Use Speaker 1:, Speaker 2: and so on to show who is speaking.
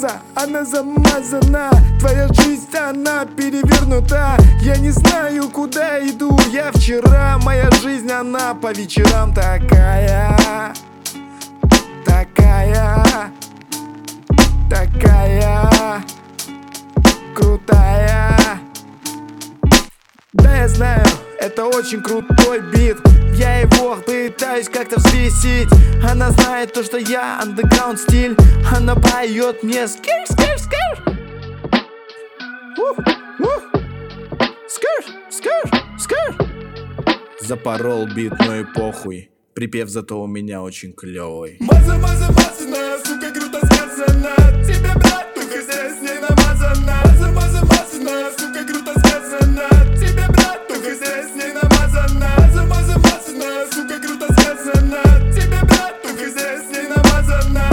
Speaker 1: Да, она замазана, твоя жизнь, она перевернута. Я не знаю, куда иду я вчера. Моя жизнь, она по вечерам такая, такая, такая крутая. Да, я знаю, это очень крутой бит. Я его пытаюсь как-то взвесить. Она знает то, что я андеграунд стиль. Она поет мне скир, скир, скир. Скир, скир, скир. Запорол бит, но и похуй. Припев зато у меня очень клёвый.
Speaker 2: Маза, маза, мазана, сука, круто сказано. Тебе, брат, только здесь не намазана. Маза, маза, мазана, сука, круто сказано. Тебе, брат, только здесь не намазана. Маза, маза, мазана, сука, круто сказано. Тебе, брат, только здесь не намазана.